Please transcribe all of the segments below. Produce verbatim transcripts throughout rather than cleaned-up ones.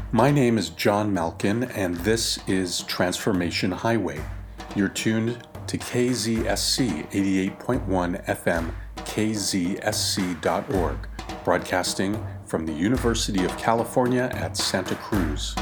My name is John Malkin, and this is Transformation Highway. You're tuned to K Z S C eighty-eight point one F M, K Z S C dot org, broadcasting from the University of California at Santa Cruz.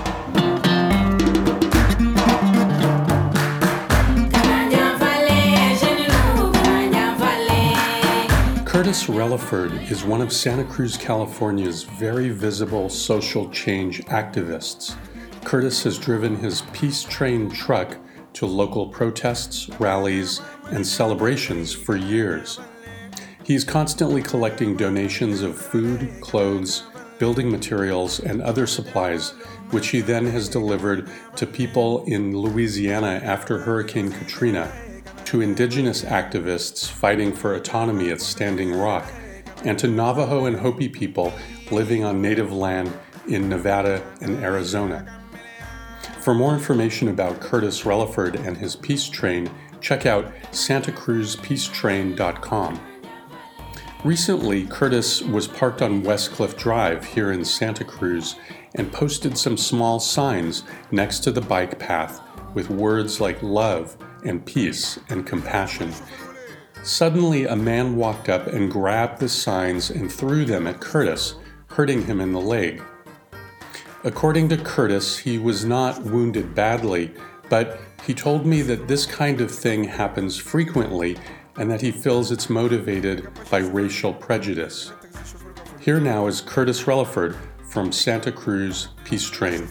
Curtis Relaford is one of Santa Cruz, California's very visible social change activists. Curtis has driven his Peace Train truck to local protests, rallies, and celebrations for years. He's constantly collecting donations of food, clothes, building materials, and other supplies, which he then has delivered to people in Louisiana after Hurricane Katrina, to indigenous activists fighting for autonomy at Standing Rock, and to Navajo and Hopi people living on native land in Nevada and Arizona. For more information about Curtis Relaford and his Peace Train, check out santa cruz peace train dot com. Recently, Curtis was parked on Westcliff Drive here in Santa Cruz and posted some small signs next to the bike path with words like love and peace and compassion. Suddenly, a man walked up and grabbed the signs and threw them at Curtis, hurting him in the leg. According to Curtis, he was not wounded badly, but he told me that this kind of thing happens frequently and that he feels it's motivated by racial prejudice. Here now is Curtis Relaford from Santa Cruz Peace Train.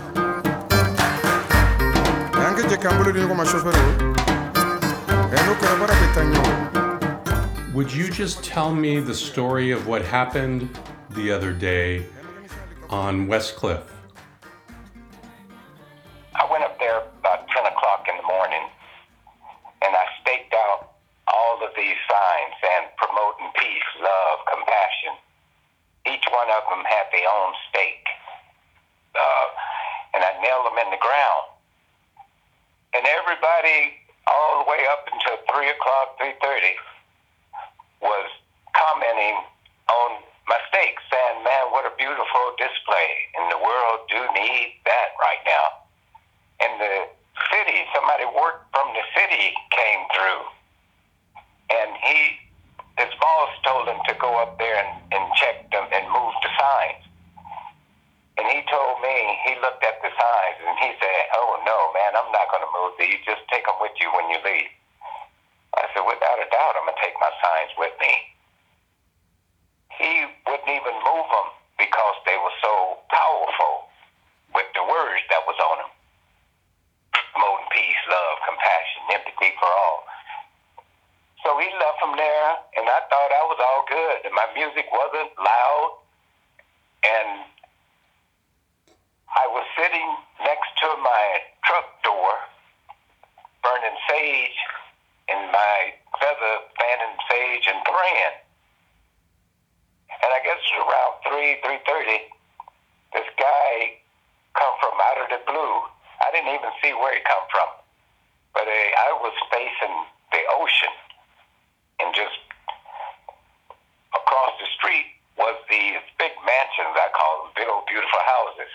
Would you just tell me the story of what happened the other day on Westcliff? I went up there about ten o'clock in the morning and I staked out all of these signs and promoting peace, love, compassion. Each one of them had their own stake. Uh, and I nailed them in the ground. And everybody, all the way up until three o'clock, three thirty, was commenting on my stakes, saying, man, what a beautiful display. And the world do need that right now. And the city, somebody worked from the city came through. And he, his boss told him to go up there and, and check them and move the signs. And he told me, he looked at the signs and he said, oh no, man, I'm not going to move these. Just take them with you when you leave. I said, without a doubt, I'm going to take my signs with me. He wouldn't even move them because they were so powerful with the words that was on them. Promoting peace, love, compassion, empathy for all. So he left them there, and I thought I was all good. And my music wasn't loud, and I was sitting next to my truck door, burning sage, and my feather fanning sage and praying. And I guess it was around three, three thirty, this guy come from out of the blue. I didn't even see where he come from, but uh, I was facing the ocean, and just across the street was these big mansions, I call them, big old beautiful houses.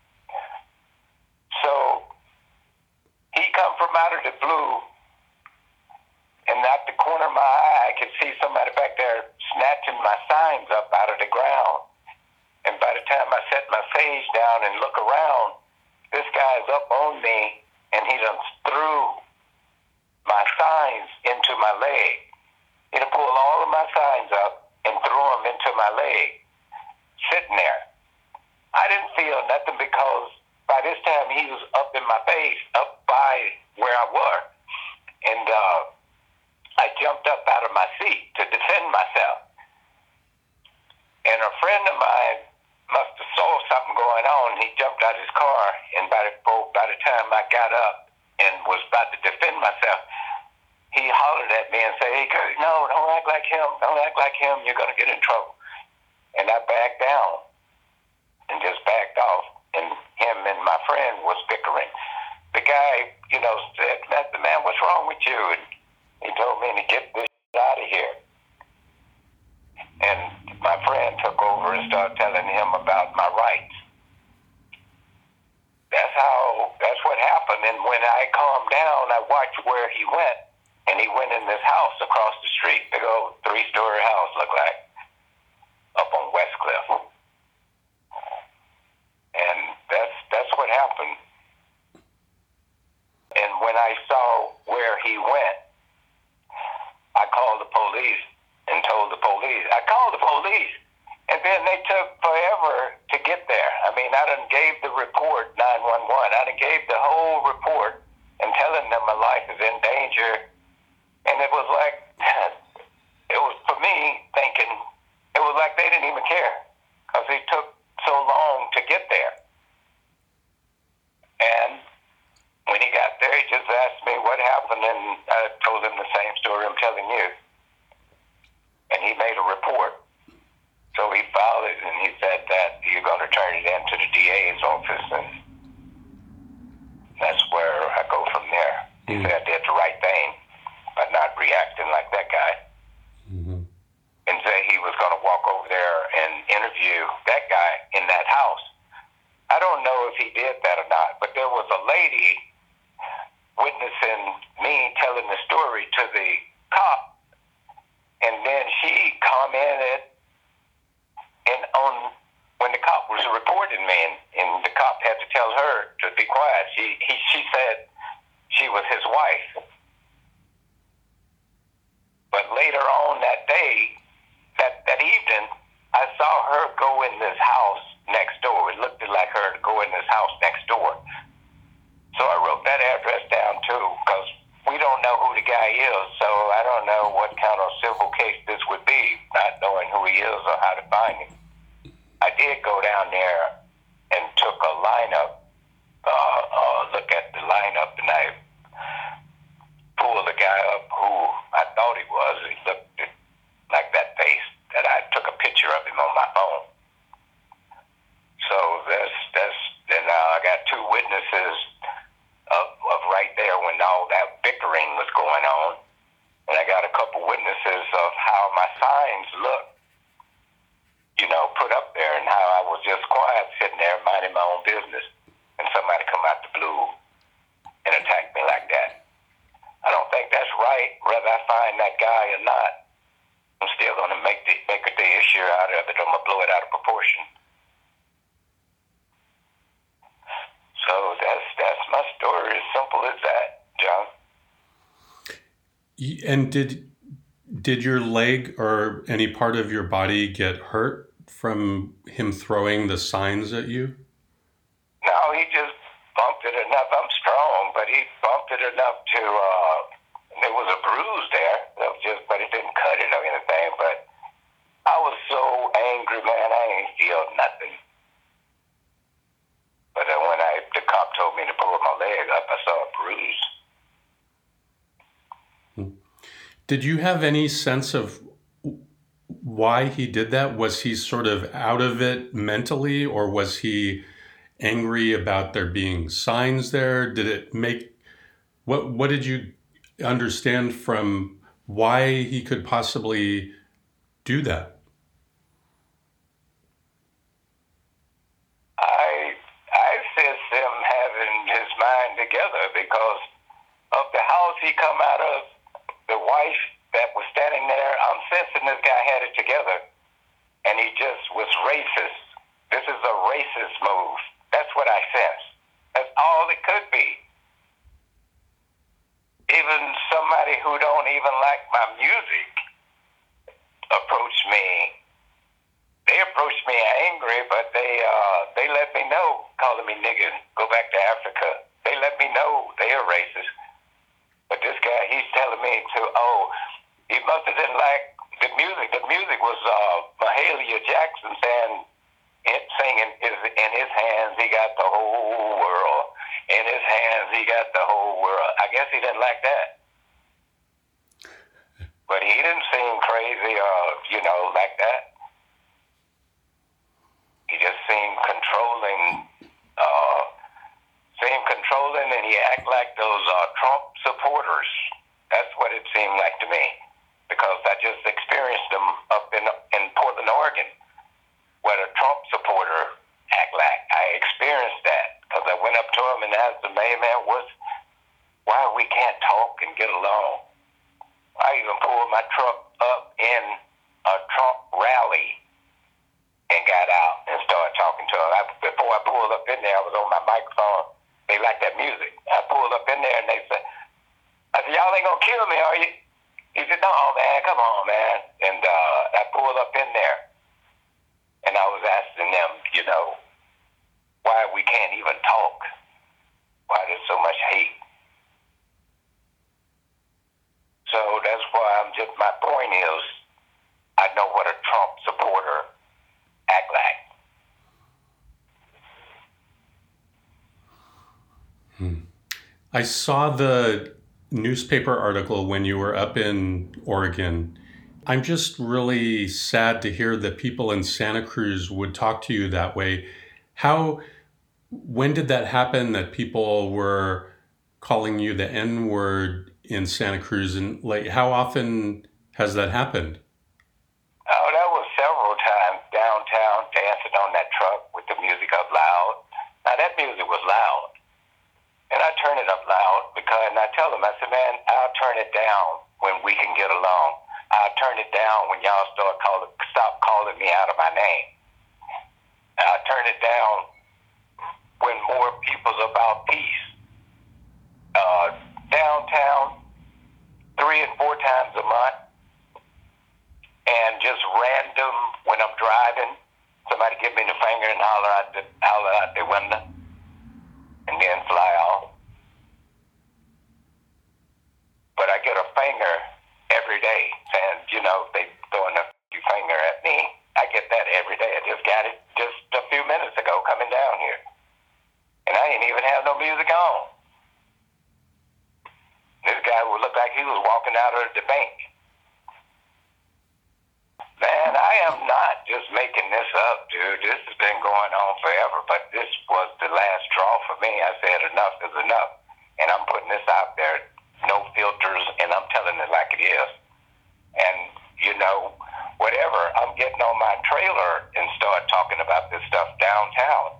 So he come from out of the blue, and at the corner of my eye, I could see somebody back there snatching my signs up out of the ground. And by the time I set my sage down and look around, this guy's up on me, and he done threw my signs into my leg. He done pulled all of my signs up and threw them into my leg, sitting there. I didn't feel nothing because by this time he was up in my face, up by where I was. And uh, I jumped up out of my seat to defend myself. And a friend of mine must have saw something going on. He jumped out of his car, and by the, by the time I got up and was about to defend myself, he hollered at me and said, hey, Kurt, no, don't act like him. Don't act like him. You're going to get in trouble. And I backed down and just backed off. And him and my friend was bickering. The guy, you know, said, man, what's wrong with you? And he told me to get this out of here. And my friend took over and started telling him about my rights. that's how, that's what happened. And when I calmed down, I watched where he went, and he went in this house across the street, big old three-story house, looked like, up on West Cliff. And that's that's what happened. And when I saw where he went, I called the police and told the police. I called the police, and then they took forever to get there. I mean, I done gave the report, nine one one. I done gave the whole report and telling them my life is in danger. And it was like, it was for me thinking, it was like they didn't even care because it took so long to get there. And when he got there, he just asked me what happened, and I told him the same story I'm telling you. And he made a report. So he filed it, and he said that you're going to turn it in to the D A's office, and that's where I go from there. He mm-hmm. said I did the right thing by not reacting like that guy. Mm-hmm. And say he was going to walk over there and interview that guy in that house. I don't know if he did that or not, but there was a lady witnessing me telling the story to the cop, and then she commented, and on when the cop was reporting me, and, and the cop had to tell her to be quiet, she he, she said she was his wife. But later on that day, that, that evening, I saw her go in this house next door. It looked like her to go in this house next door. So I wrote that address down too, because we don't know who the guy is, so I don't know what kind of civil case this would be, not knowing who he is or how to find him. I did go down there and took a lineup, uh, uh, look at the lineup, and I pulled the guy up who I thought he was. He looked like that face that I took a picture of him on my phone. So that's, that's, and uh, I got two witnesses of, of right there when all that bickering was going on. And I got a couple witnesses of how my signs looked, you know, put up there, and how I was just quiet sitting there minding my own business, and somebody come out the blue and attack me like that. I don't think that's right, whether I find that guy or not. I'm still going to make the, make a the issue out of it. I'm going to blow it out of proportion. So that's that's my story, as simple as that, John. And did did your leg or any part of your body get hurt from him throwing the signs at you? No, he just bumped it enough. I'm strong, but he bumped it enough to, uh, there was a bruise there, that was just, but it didn't cut it or anything. But I was so angry, man, I ain't feel nothing. But then when I, the cop told me to pull my leg up, I saw a bruise. Did you have any sense of why he did that? Was he sort of out of it mentally, or was he angry about there being signs there? Did it make, what, what did you understand from why he could possibly do that? Together because of the house he come out of, the wife that was standing there. I'm sensing this guy had it together, and he just was racist. This is a racist move. That's what I sense. That's all it could be. Even somebody who don't even like my music approached me. They approached me angry, but they uh, they let me know, calling me nigger, go back to Africa. They let me know they are racist. But this guy, he's telling me to, oh, he must have didn't like the music. The music was uh, Mahalia Jackson saying, singing, in his hands he got the whole world. In his hands he got the whole world. I guess he didn't like that. But he didn't seem crazy or, you know, like that. He just seemed controlling, uh, seemed controlling, and he act like those uh, Trump supporters. That's what it seemed like to me, because I just experienced them up in in Portland, Oregon, where a Trump supporter act like. I experienced that because I went up get along. I even pulled my truck up in a Trump rally and got out and started talking to them. I, before I pulled up in there, I was on my microphone. They like that music. I pulled up in there and they said, I said, y'all ain't going to kill me, are you? He said, no, man, come on, man. And uh, I pulled up in there and I was asking them, you know, why we can't even talk. Why there's so much hate. So that's why I'm just, my point is, I know what a Trump supporter act like. Hmm. I saw the newspaper article when you were up in Oregon. I'm just really sad to hear that people in Santa Cruz would talk to you that way. How, when did that happen, that people were calling you the N-word in Santa Cruz? And like, how often has that happened? Oh, that was several times downtown, dancing on that truck with the music up loud. Now, that music was loud. And I turn it up loud because, and I tell them, I said, man, I'll turn it down when we can get along. I'll turn it down when y'all start calling, stop calling me out of my name. I'll turn it down when more people's about peace. Uh, downtown, three and four times a month, and just random when I'm driving, somebody give me the finger and holler out the holler out the window, and then fly off. But I get a finger every day saying, you know, they throwing a finger at me. I get that every day. I just got it just a few minutes ago coming down here. And I didn't even have no music on. This guy would look like he was walking out of the bank. Man, I am not just making this up, dude. This has been going on forever, but this was the last straw for me. I said enough is enough. And I'm putting this out there, no filters, and I'm telling it like it is. And, you know, whatever, I'm getting on my trailer and start talking about this stuff downtown.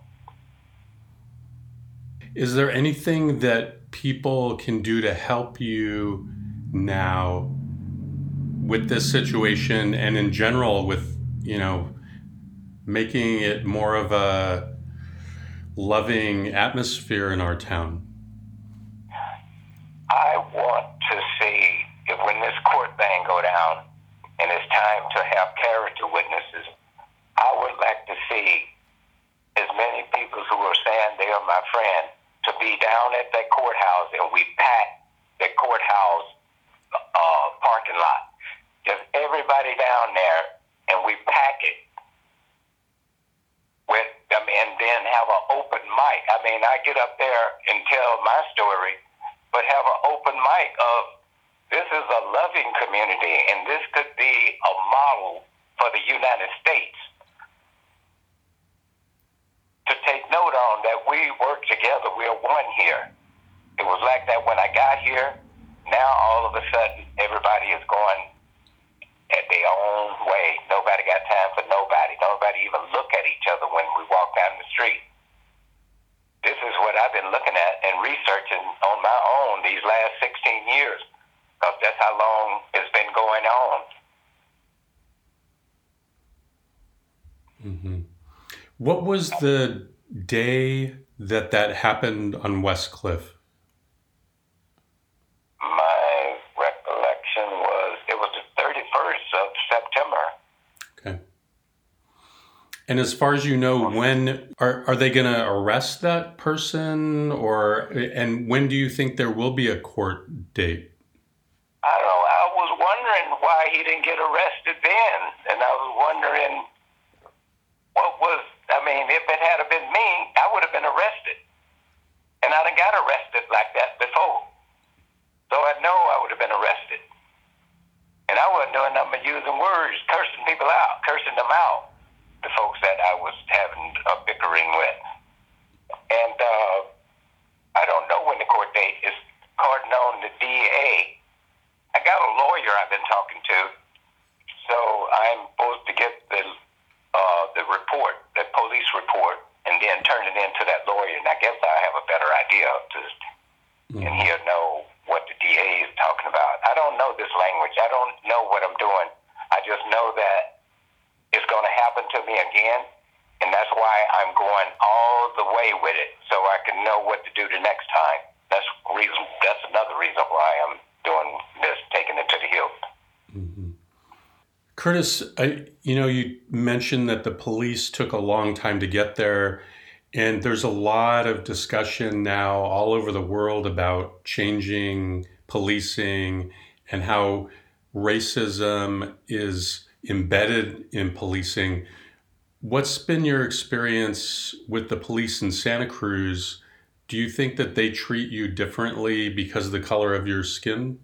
Is there anything that people can do to help you now with this situation and in general with, you know, making it more of a loving atmosphere in our town? I want to see if when this court thing go down and it's time to have character witnesses, I would like to see as many people who are saying they are my friend to be down at that courthouse and we pack the courthouse uh, parking lot. Just everybody down there and we pack it with them and then have an open mic. I mean, I get up there and tell my story, but have an open mic of this is a loving community and this could be a model for the United States to take note on that we work together. We are one here. It was like that when I got here. Now all of a sudden everybody is going at their own way. Nobody got time for nobody. Nobody even look at each other when we walk down the street. This is what I've been looking at and researching on my own these last sixteen years, because that's how long it's been going on. Mm-hmm. What was the day that that happened on West Cliff? My recollection was it was the thirty-first of September. Okay. And as far as you know, when are are they going to arrest that person, or and when do you think there will be a court date? I don't know. I was wondering why he didn't get arrested then, and I was wondering what was. I mean, if it had been me, I would have been arrested, and I done got arrested like that before. So I know I would have been arrested, and I wasn't doing nothing but using words, cursing people out, cursing them out. The folks that I was having a bickering with. And uh, I don't know when the court date is. According on the D A, I got a lawyer I've been talking to, so I'm supposed to get the uh, the report, the police report, and then turn it into that lawyer, and I guess I have a better idea to, mm-hmm. and he'll know what the D A is talking don't know this language. I don't know what I'm doing. I just know that it's going to happen to me again, and that's why I'm going all the way with it, so I can know what to do the next time. That's reason. That's another reason why I'm doing this, taking it to the hill. Mm-hmm. Curtis, I, you know, you mentioned that the police took a long time to get there, and there's a lot of discussion now all over the world about changing policing and how racism is embedded in policing. What's been your experience with the police in Santa Cruz? Do you think that they treat you differently because of the color of your skin?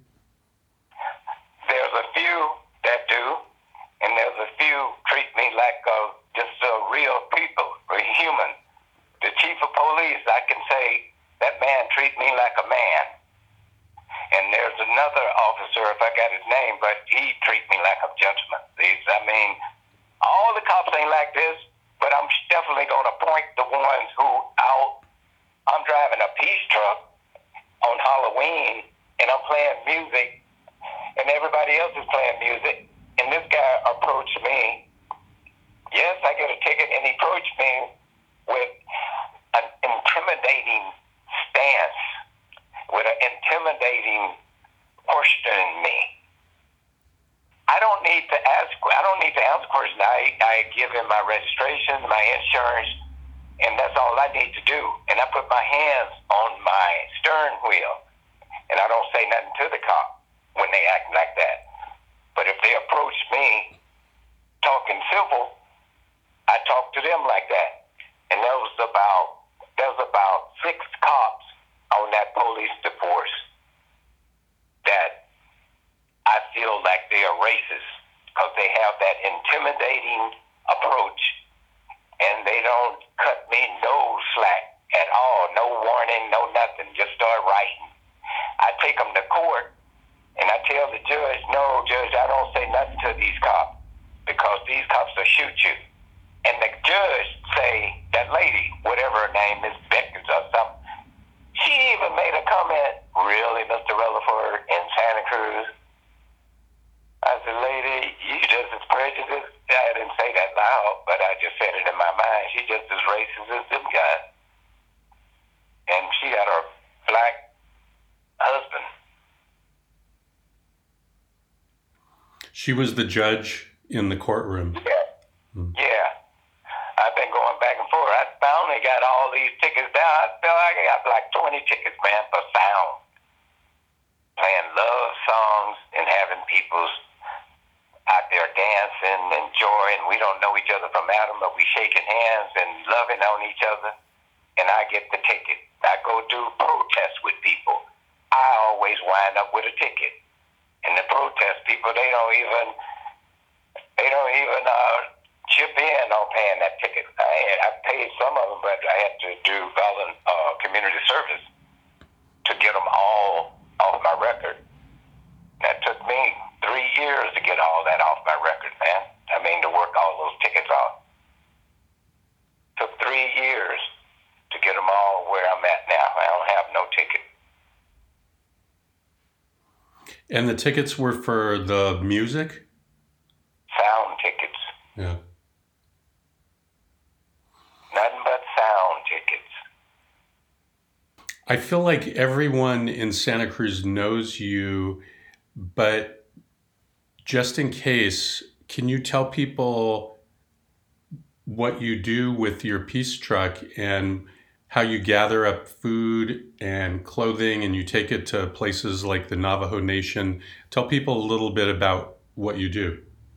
There's a few that do, and there's a few treat me like uh, just uh, real people, real human. The chief of police, I can say, that man treat me like a man. And there's another officer, if I got his name, but he treat me like a gentleman. He's, I mean, all the cops ain't like this, but I'm definitely going to point the ones who out. I'm driving a peace truck on Halloween, and I'm playing music, and everybody else is playing music, and this guy approached me. Yes, I get a ticket, and he approached me with an intimidating stance, with an intimidating questioning me. I don't need to ask. I don't need to ask questions. I, I give him my registration, my insurance, and that's all I need to do. And I put my hands on my steering wheel, and I don't say nothing to the cop when they act like that. But if they approach me talking civil, I talk to them like that. And there was about there was about six cops on that police force that I feel like they are racist because they have that intimidating approach, and they don't cut me no slack at all, no warning, no nothing, just start writing. I take them to court, and I tell the judge, no, judge, I don't say nothing to these cops because these cops will shoot you. And the judge say, that lady, whatever her name is, Beckers or something, she even made a comment, really, Mister Relaford, in Santa Cruz? I said, lady, you just as prejudiced. I didn't say that loud, but I just said it in my mind. She just as racist as them guys. And she had her black husband. She was the judge in the courtroom. Yeah. Hmm. Yeah. I've been going back and forth. I finally got all these tickets down. I feel like I got like twenty tickets, man, for sound. Playing love songs and having people out there dancing and joy, and we don't know each other from Adam, but we shaking hands and loving on each other, and I get the ticket. I go do protests with people. I always wind up with a ticket. And the protest people, they don't even, they don't even uh, chip in on paying that ticket. I, I paid some of them, but I had to do volunteer uh, community service to get them all off my record. That took me three years to get all that off my record, man. I mean, to work all those tickets off. Took three years to get them all where I'm at now. I don't have no ticket. And the tickets were for the music? Sound tickets. Yeah. Nothing but sound tickets. I feel like everyone in Santa Cruz knows you, but just in case, can you tell people what you do with your peace truck and how you gather up food and clothing and you take it to places like the Navajo Nation? Tell people a little bit about what you do.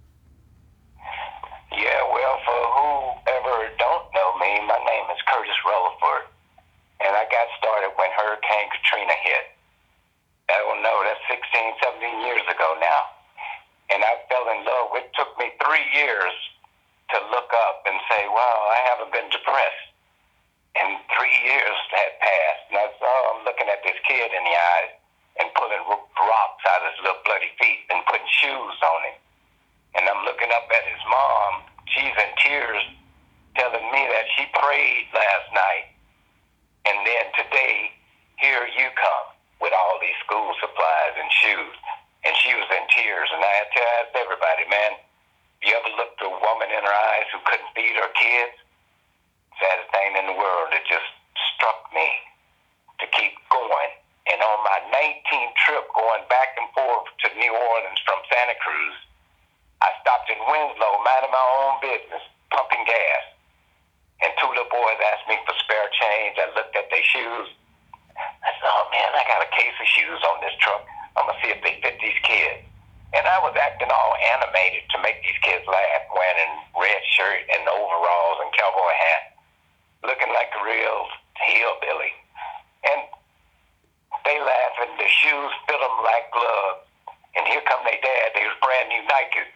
Yeah, well, for whoever don't know me, my name is Curtis Relaford, and I got started when Hurricane Katrina hit. I don't know, that's sixteen, seventeen years ago now. And I fell in love. It took me three years to look up and say, wow, I haven't been depressed. And three years had passed. And I saw I'm looking at this kid in the eyes and pulling rocks out of his little bloody feet and putting shoes on him. And I'm looking up at his mom. She's in tears telling me that she prayed last night. And then today, here you come with all these school supplies and shoes. And she New Orleans from Santa Cruz. I stopped in Winslow, minding my own business, pumping gas. And two little boys asked me for spare change. I looked at their shoes. I said, oh, man, I got a case of shoes on this truck. I'm going to see if they fit these kids. And I was acting all animated to make these kids laugh, wearing a red shirt and overalls and cowboy hat, looking like a real hillbilly. And they laugh, and the shoes fit them like gloves. And here come their dad. They was brand new Nikes.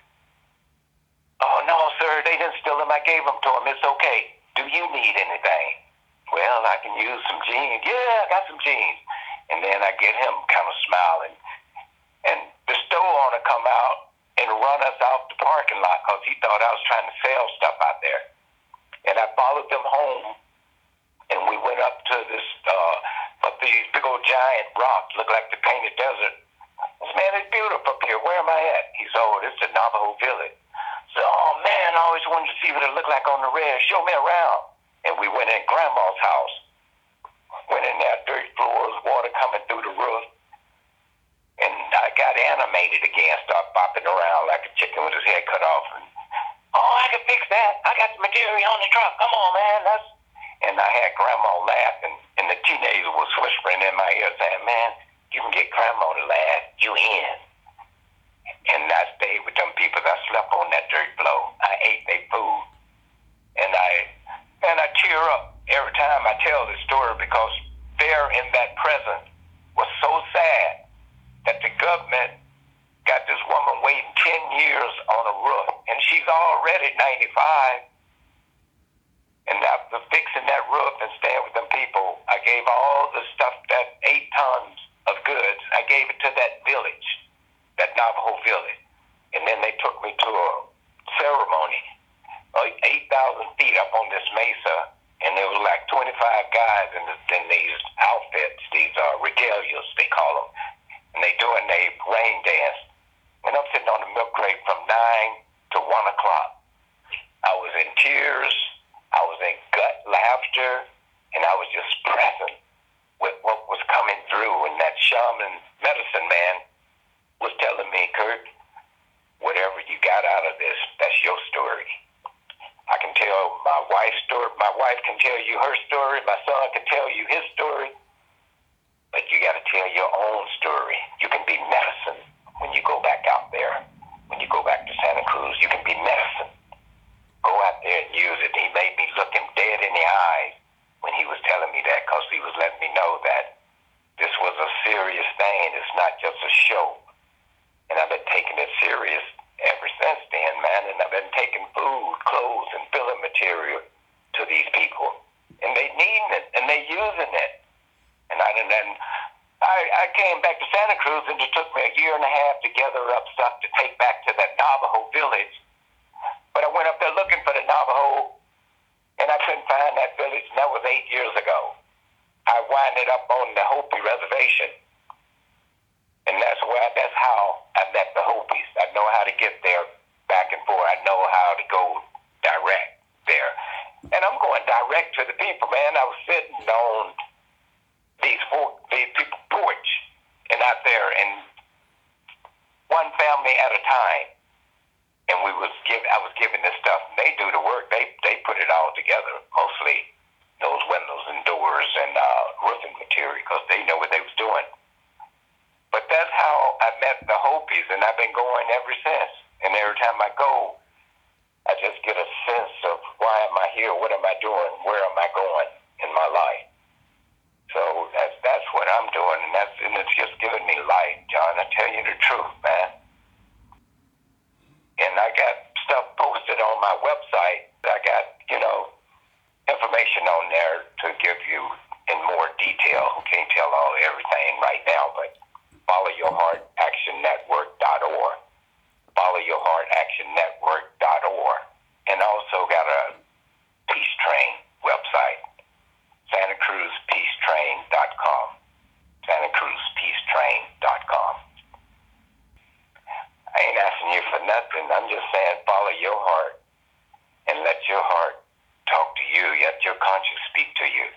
Oh, no, sir, they didn't steal them. I gave them to them. It's okay. Do you need anything? Well, I can use some jeans. Yeah, I got some jeans. And then I get him kind of smiling. And the store owner come out and run us out the parking lot because he thought I was trying to sell stuff out there. And I followed them home, and we went up to this, uh, up these big old giant rocks, look like the painted desert. I said, man, it's beautiful up here. Where am I at? He said, oh, this is the Navajo Village. I said, oh, man, I always wanted to see what it looked like on the red. Show me around. And we went in Grandma's house. Went in there, dirt floors, water coming through the roof. And I got animated again, started bopping around like a chicken with his head cut off. And, oh, I can fix that. I got the material on the truck. Come on, man. That's... And I had Grandma laughing, and the teenager was whispering in my ear saying, man, you can get Grandma to laugh. You in. And I stayed with them people. I slept on that dirt floor. I ate their food. And I, and I tear up every time I tell this story because there in that present was so sad that the government got this woman waiting ten years on a roof, and she's already ninety-five. And after fixing that roof and staying with them people, I gave all the stuff, that eight tons of goods, I gave it to that village, that Navajo village. And then they took me to a ceremony, eight thousand feet up on this mesa, and there was like twenty-five guys in, the, in these outfits, these uh, regalias, they call them. And they doing a rain dance. And I'm sitting on the milk crate from nine to one o'clock. I was in tears. I was in gut laughter. And I was just present with what was coming through. And that shaman medicine man was telling me, Kurt, whatever you got out of this, that's your story. I can tell my wife's story. My wife can tell you her story. My son can tell you his story. But you got to tell your own story. You can be medicine when you go back out there. When you go back to Santa Cruz, you can be medicine. Go out there and use it. He made me look him dead in the eyes when he was telling me that, because he was letting me know that this was a serious thing. It's not just a show. And I've been taking it serious ever since then, man. And I've been taking food, clothes, and filling material to these people. And they needing it, and they using it. And I and then I, I came back to Santa Cruz, and it took me a year and a half to gather up stuff to take back to that Navajo village. But I went up there looking for the Navajo, and I couldn't find that village, and that was eight years ago. I winded up on the Hopi reservation, and that's where that's how I met the Hopis. I know how to get there back and forth. I know how to go direct there, and I'm going direct to the people, man. I was sitting on these four, these people porch, and out there, and one family at a time, and we was give. I was giving this stuff. And they do the work. They they put it all together, mostly those windows and doors and uh, roofing material, because they know what they was doing. But that's how I met the Hopis, and I've been going ever since. And every time I go, I just get a sense of why am I here? What am I doing? Where am I going in my life? So that's that's what I'm doing, and that's and it's just giving me life, John. I tell you the truth, man. And I got stuff posted on my website. I got, you know, information on there to give you in more detail. Can't tell all everything right now, but follow your heart action network dot org. follow your heart action network dot org. And also got a Peace Train website. Santa Cruz Peace Train dot com. Santa Cruz Peace Train dot com. I ain't asking you for nothing. I'm just saying follow your heart and let your heart talk to you. Let your conscience speak to you.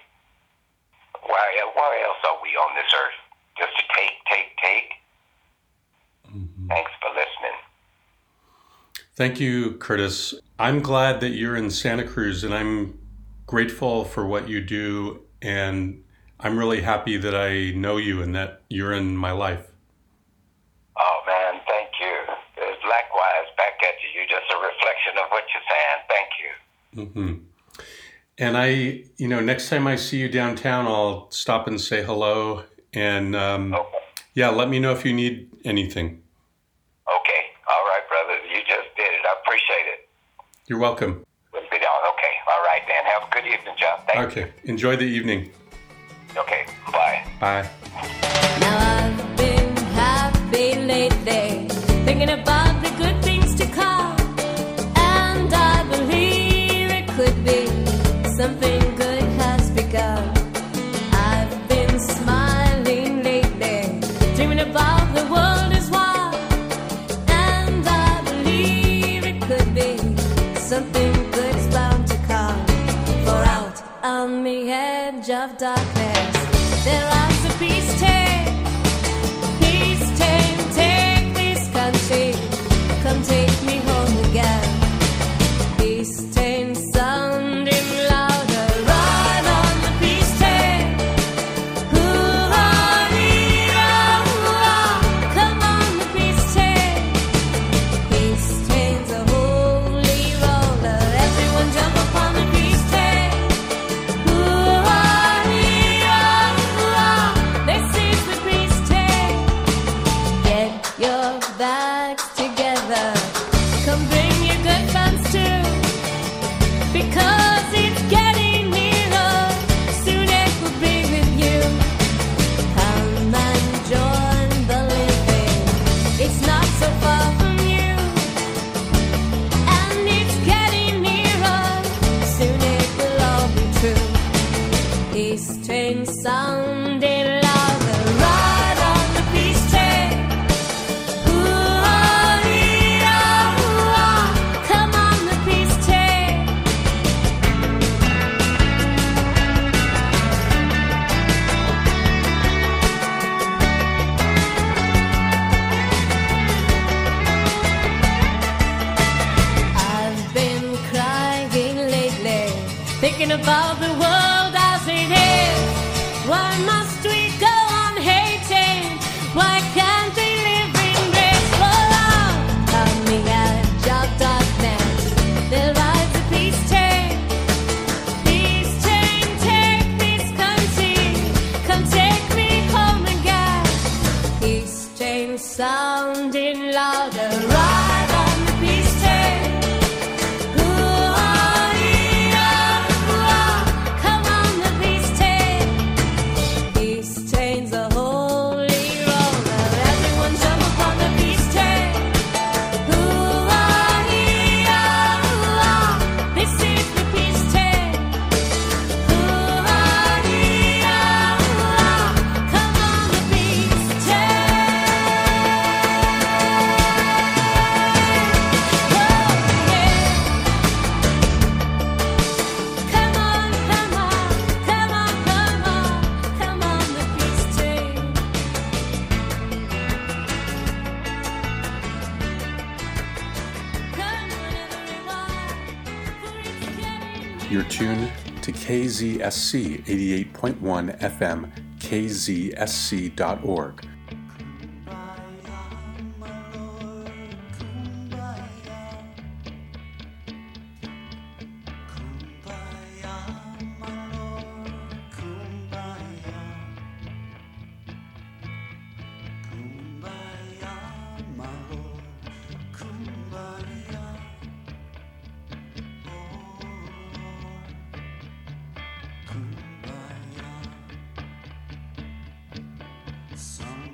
Why, why else are we on this earth? Just to take, take, take? Mm-hmm. Thanks for listening. Thank you, Curtis. I'm glad that you're in Santa Cruz, and I'm grateful for what you do, and I'm really happy that I know you and that you're in my life. Oh, man, thank you. It's likewise back at you. You're just a reflection of what you're saying. Thank you. Mm-hmm. And I, you know, next time I see you downtown, I'll stop and say hello. And um, okay. yeah, let me know if you need anything. Okay. All right, brother. You just did it. I appreciate it. You're welcome. We'll be down. Okay. All right, then. Have a good evening, John. Thank okay. you. Okay. Enjoy the evening. Okay. Bye. Bye. Now I've been happy lately, thinking about the good things to come. And I believe it could be something good has begun. I've been smiling lately, dreaming about the world is wide. And I believe it could be something good is bound to come. For out on the edge of darkness, there lies a peace train. Peace train, take this country, come take me home again. Peace train sounding louder, ride on the peace train. Hoo-ha-dee-ah, hoo-ah, come on the peace train. Peace train's a holy roller, everyone jump upon the peace train. Hoo-ha-dee-ah, hoo-ah, this is the peace train. Get your bags together, come bring your good friends too. Because it's getting nearer, soon it will be with you. Come and join the living, it's not so far from you. And it's getting nearer, soon it will all be true. Peace train sounding louder, ride on the peace train. Hoo-ha-dee-ah, hoo-ah, come on the peace train. I've been crying lately, thinking about the world as it is. Why must we go on hating? Why can't we live in bliss? For out on the edge of darkness, there rides a peace train. Peace train, take this country, come take me home again. Peace train sounding louder, ride on the peace train. Hoo-ha-dee-ah, hoo-ah, come on the peace train. Peace train's a holy roller, everyone jump upon the peace train. Hoo-ha-dee-ah, hoo-ah, this is the peace train. Hoo-ha-dee-ah, hoo-ah, come on the peace train. Oh, yeah. Come on, come on, come on, come on, come on the peace train. Come on, everyone, for it's getting You're tuned to K Z S C eighty-eight point one F M, K Z S C dot org. Some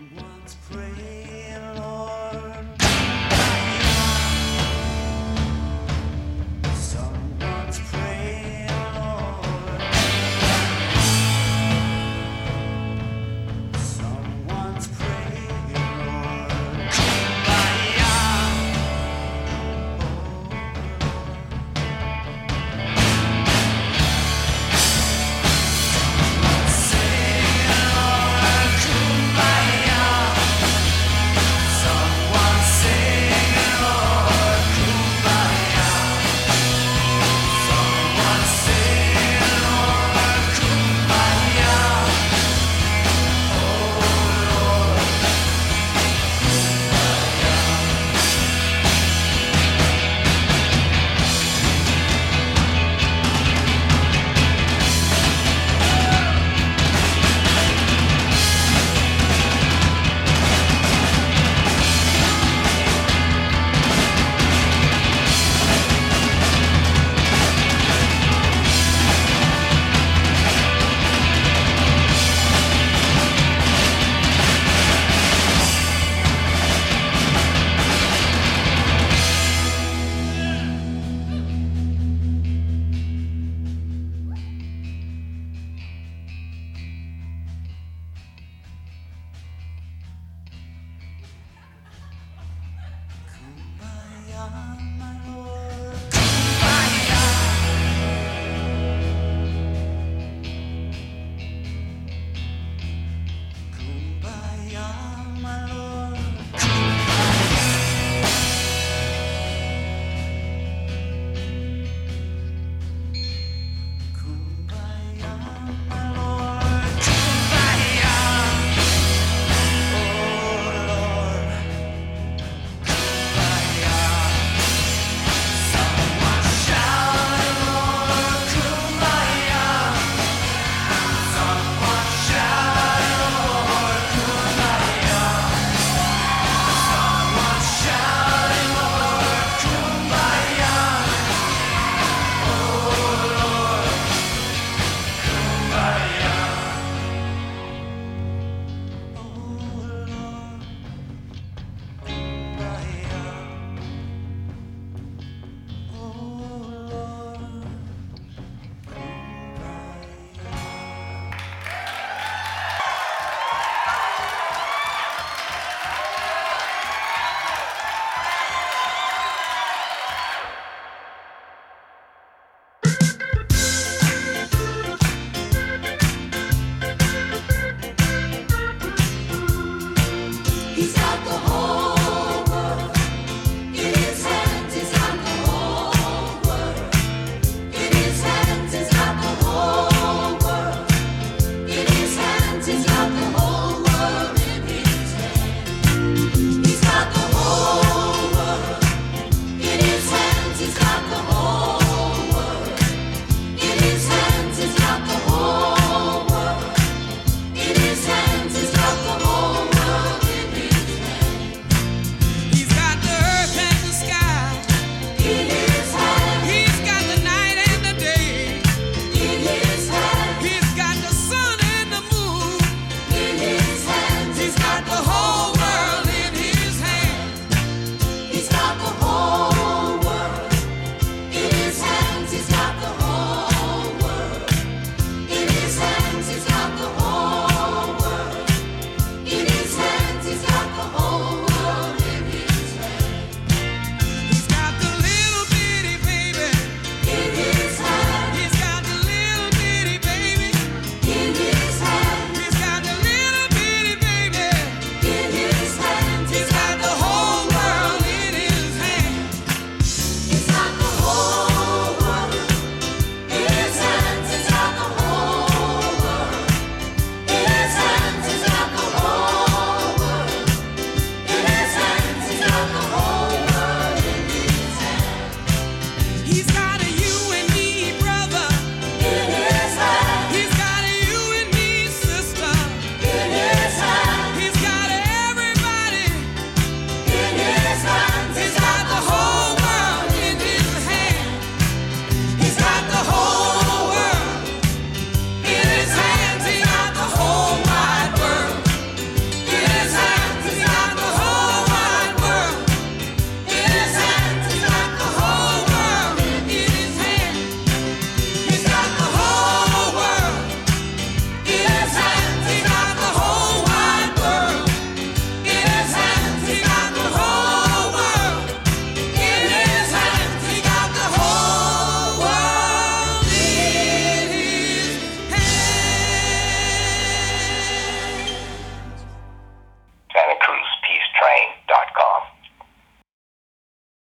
heart.